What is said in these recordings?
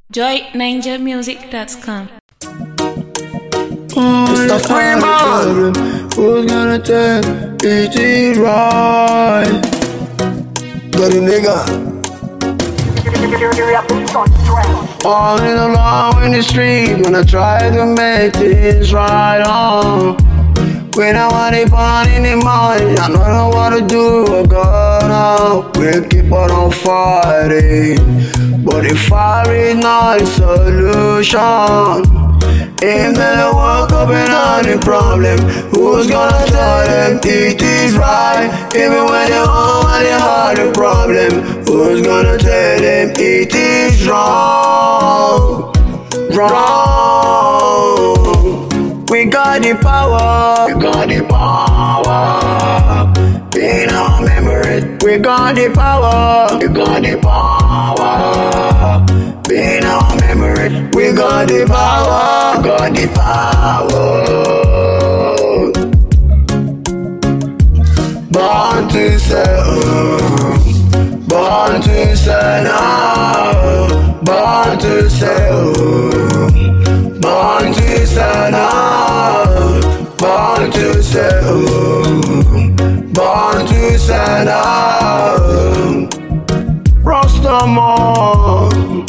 joyninjamusic.com. It's the free man. Who's gonna tell it right? Got a nigga. All in along in the street when I try to make things right on. When I want it fun in the morning, I don't know what to do. I gotta we'll keep on fighting. But the fire is not a solution. If they don't wake up and on the problem, who's gonna tell them it is right? Even when they want when they have the problem, who's gonna tell them it is wrong? Wrong. We got the power. We got the power. In our memory, we got the power. We got the power. In our memory, we got the power. We got the power. Born to say, born to say no. Born to say, born to say no. Born to say, born to say no. Rastaman.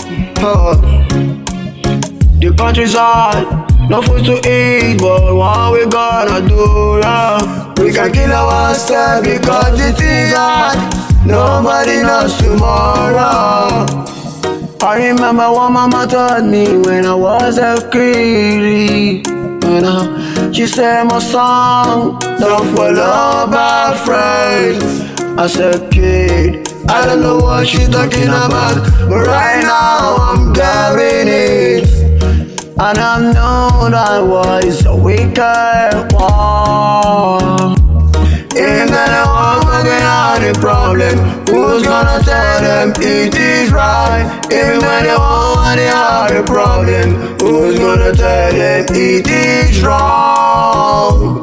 The country's hard, no food to eat, but what we gonna do, yeah? We can kill ourselves because it is hard. Nobody knows tomorrow. I remember what mama taught me when I was a kid. She said, my son, don't follow bad friends. I said, kid, I don't know what she's talking about, but right now I'm getting it. And I know that was a wicked one. If they don't want working on the problem, who's gonna tell them it is right? Even when they want to have the problem, who's gonna tell them it is wrong?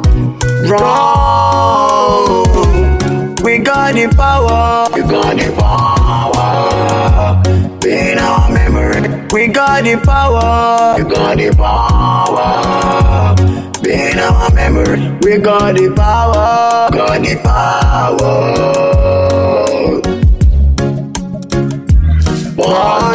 Wrong. We got the power. We got the power. In our memory, we got the power. We got the power. In our memory, we got the power. Got the power.